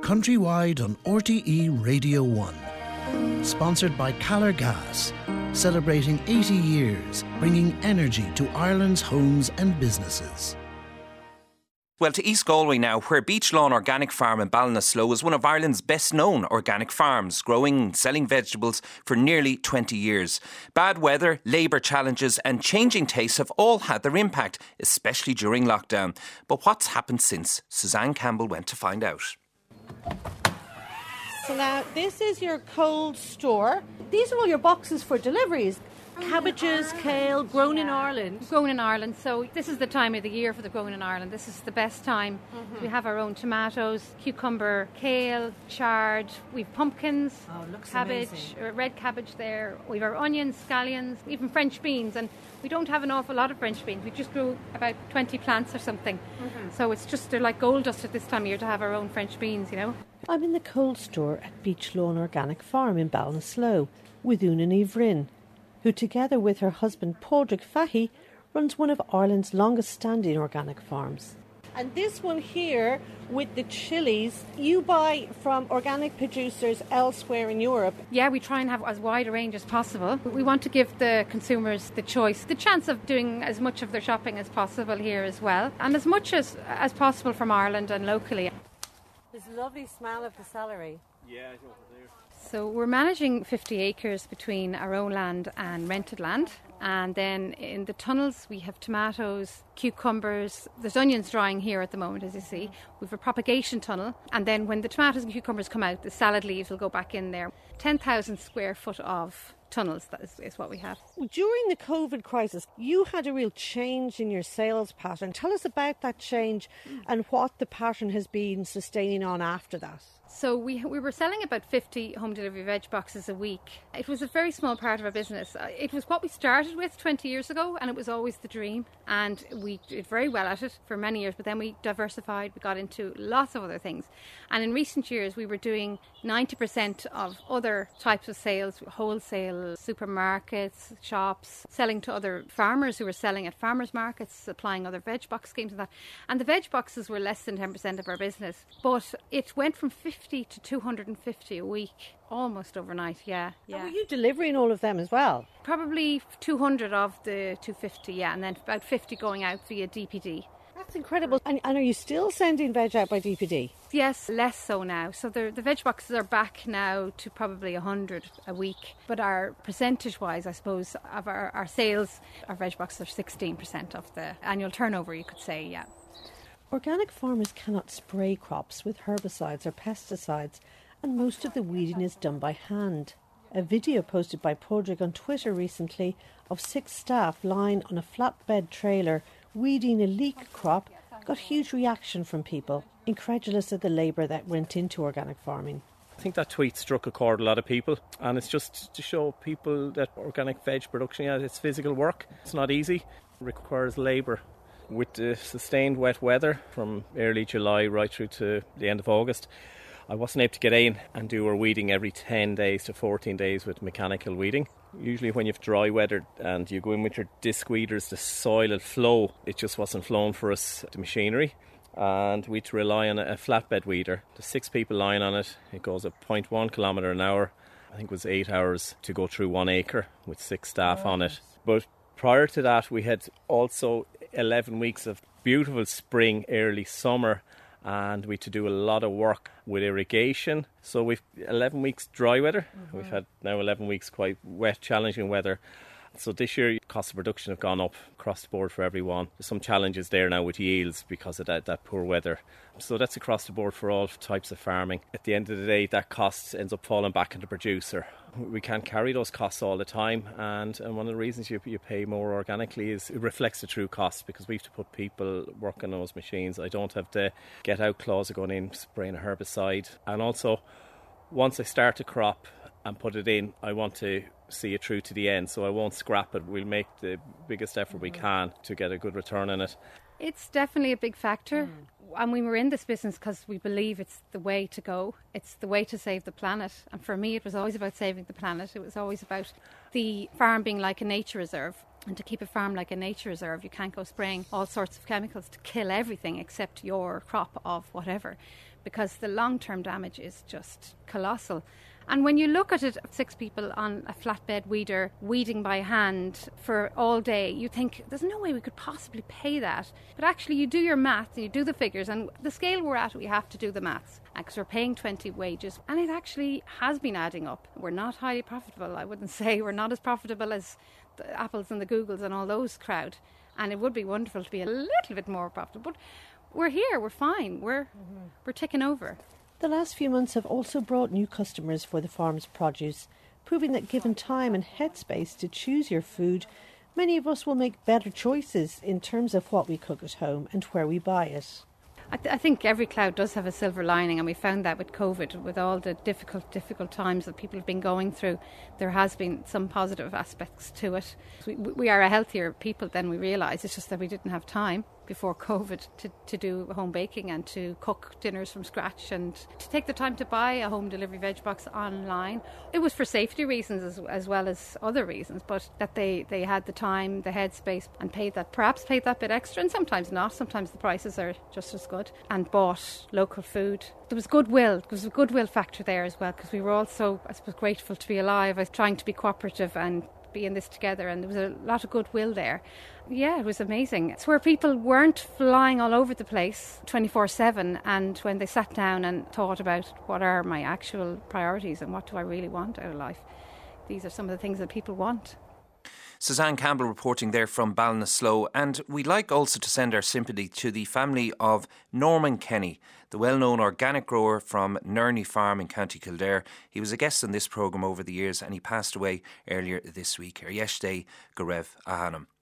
countrywide on RTE Radio 1. Sponsored by Caller Gas, celebrating 80 years, bringing energy to Ireland's homes and businesses. Well, to East Galway now, where Beach Lawn Organic Farm in Ballinasloe is one of Ireland's best-known organic farms, growing and selling vegetables for nearly 20 years. Bad weather, labour challenges and changing tastes have all had their impact, especially during lockdown. But what's happened since? Suzanne Campbell went to find out. So now, this is your cold store. These are all your boxes for deliveries. Cabbages, kale, grown in Ireland. Grown in Ireland, so this is the time of the year for the grown in Ireland. This is the best time. We have our own tomatoes, cucumber, kale, chard. We've pumpkins, cabbage, red cabbage there. We've our onions, scallions, even French beans. And we don't have an awful lot of French beans. We just grew about 20 plants or something. So it's just, they're like gold dust at this time of year to have our own French beans, you know. I'm in the cold store at Beach Lawn Organic Farm in Ballinasloe with Una Nivrin, who together with her husband Padraig Fahey runs one of Ireland's longest standing organic farms. And this one here with the chilies, you buy from organic producers elsewhere in Europe. Yeah, we try and have as wide a range as possible. We want to give the consumers the choice, the chance of doing as much of their shopping as possible here as well, and as much as possible from Ireland and locally. There's a lovely smell of the celery. Yeah, it's over there. So we're managing 50 acres between our own land and rented land. And then in the tunnels we have tomatoes, cucumbers. There's onions drying here at the moment, as you see. We've a propagation tunnel. And then when the tomatoes and cucumbers come out, the salad leaves will go back in there. 10,000 square foot of tunnels, that is what we have. During the COVID crisis, you had a real change in your sales pattern. Tell us about that change and what the pattern has been sustaining on after that. So we were selling about 50 home delivery veg boxes a week. It was a very small part of our business. It was what we started with 20 years ago, and it was always the dream. And we did very well at it for many years, but then we diversified. We got into lots of other things. And in recent years, we were doing 90% of other types of sales, wholesale, supermarkets, shops, selling to other farmers who were selling at farmers markets, supplying other veg box schemes and that. And the veg boxes were less than 10% of our business. But it went from 50 to 250 a week, almost overnight, yeah. And were you delivering all of them as well? Probably 200 of the 250, yeah, and then about 50 going out via DPD. That's incredible. And are you still sending veg out by DPD? Yes, less so now. So the veg boxes are back now to probably 100 a week. But our percentage-wise, I suppose, of our sales, our veg boxes are 16% of the annual turnover, you could say, yeah. Organic farmers cannot spray crops with herbicides or pesticides, and most of the weeding is done by hand. A video posted by Padraig on Twitter recently of 6 staff lying on a flatbed trailer weeding a leek crop got huge reaction from people, incredulous at the labour that went into organic farming. I think that tweet struck a chord with a lot of people, and it's just to show people that organic veg production, yeah, it's physical work. It's not easy. It requires labour. With the sustained wet weather from early July right through to the end of August, I wasn't able to get in and do our weeding every 10 days to 14 days with mechanical weeding. Usually when you've dry weather and you go in with your disc weeders, the soil will flow. It just wasn't flowing for us, the machinery. And we had to rely on a flatbed weeder. There's 6 people lying on it. It goes at 0.1 kilometre an hour. I think it was 8 hours to go through 1 acre with 6 staff on it. But prior to that, we had also 11 weeks of beautiful spring, early summer, and we had to do a lot of work with irrigation. So we've 11 weeks dry weather. We've had now 11 weeks quite wet, challenging weather. So this year, costs of production have gone up across the board for everyone. There's some challenges there now with yields because of that poor weather. So that's across the board for all types of farming. At the end of the day, that cost ends up falling back on the producer. We can't carry those costs all the time, and one of the reasons you pay more organically is it reflects the true costs, because we have to put people working those machines. I don't have the get out clause of going in, spraying a herbicide. And also, once I start a crop and put it in, I want to see it through to the end, so I won't scrap it. We'll make the biggest effort we can to get a good return on it. It's definitely a big factor. And we were in this business because we believe it's the way to go. It's the way to save the planet. And for me, it was always about saving the planet. It was always about the farm being like a nature reserve. And to keep a farm like a nature reserve, you can't go spraying all sorts of chemicals to kill everything except your crop of whatever. because the long-term damage is just colossal. And when you look at it, 6 people on a flatbed weeder, weeding by hand for all day, you think there's no way we could possibly pay that. But actually you do your math and you do the figures, and the scale we're at, we have to do the maths because we're paying 20 wages, and it actually has been adding up. We're not highly profitable. I wouldn't say we're not as profitable as the Apples and the Googles and all those crowd, and it would be wonderful to be a little bit more profitable. But we're here, we're fine, we're ticking over. The last few months have also brought new customers for the farm's produce, proving that given time and headspace to choose your food, many of us will make better choices in terms of what we cook at home and where we buy it. I think every cloud does have a silver lining, and we found that with COVID, with all the difficult times that people have been going through, there has been some positive aspects to it. We are a healthier people than we realise. It's just that we didn't have time before COVID to do home baking and to cook dinners from scratch and to take the time to buy a home delivery veg box online. It was for safety reasons as well as other reasons, but that they had the time, the headspace, and perhaps paid that bit extra, and sometimes not. Sometimes the prices are just as good, and bought local food. There was goodwill. There was a goodwill factor there as well, because we were also, I suppose, grateful to be alive. I was trying to be cooperative and be in this together, and there was a lot of goodwill there. Yeah, it was amazing. It's where people weren't flying all over the place 24/7, and when they sat down and thought about what are my actual priorities and what do I really want out of life, these are some of the things that people want. Suzanne Campbell reporting there from Ballinasloe. And we'd like also to send our sympathy to the family of Norman Kenny, the well-known organic grower from Nerney Farm in County Kildare. He was a guest on this programme over the years, and he passed away earlier this week. Yesterday, go raibh a hanam.